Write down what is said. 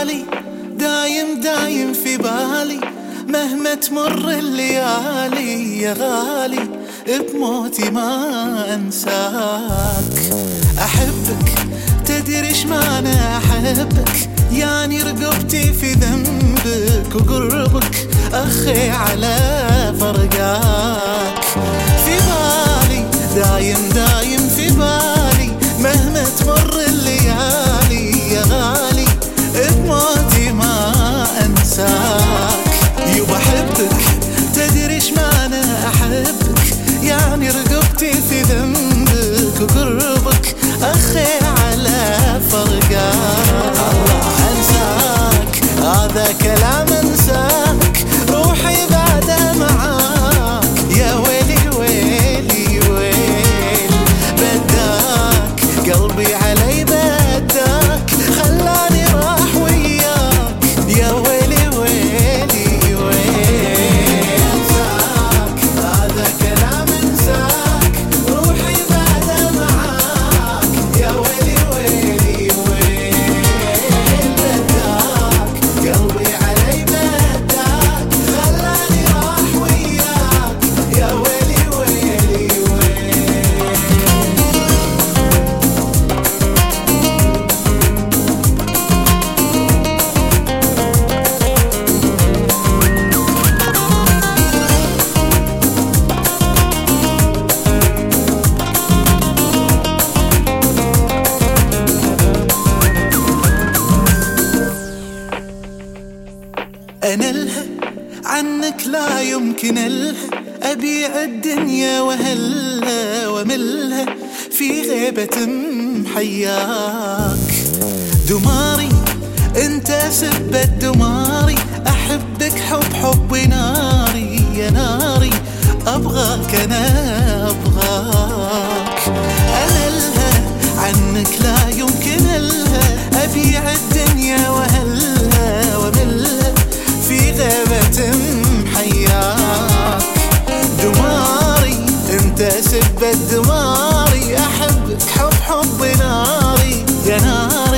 بالي دايم دايم في بالي، مهما تمر الليالي يا غالي بموتي ما أنساك. أحبك تدري ايش معنى أحبك، يعني رقبتي في ذنبك وقربك أخي على فرقاك. في بالي دايم دايم في بالي، مهما تمر الليالي يا غالي بموتي ما أنساك. يبا أحبك تدري ايش معنى أحبك، يعني رقبتي في ذنبك وقربك أخي على فرقاك. الله أنساك هذا كلام أنساك، روحي بعدها معاك يا ويلي ويلي ويل. بداك قلبي علي بداك، خلاني راح وياك يا ويلي ويلي ويل. أنساك هذا كلام أنساك، روحي بعدها معاك يا ويلي ويلي ويل. بداك قلبي علي بداك، خلاني راح وياك يا ويلي ويلي ويل. أنا لها عنك لا يمكن ألها، أبيع الدنيا وهلها وملها في غيبة محياك. دماري انت سبت دماري، أحبك حب حبي ناري يا ناري، أبغاك أنا أبغاك. أنا لها عنك لا يمكن ألها، أبيع الدنيا وهلها وملها في غيبة محياك. دماري انت سبت دماري، أحبك حب حبي ناري يا ناري،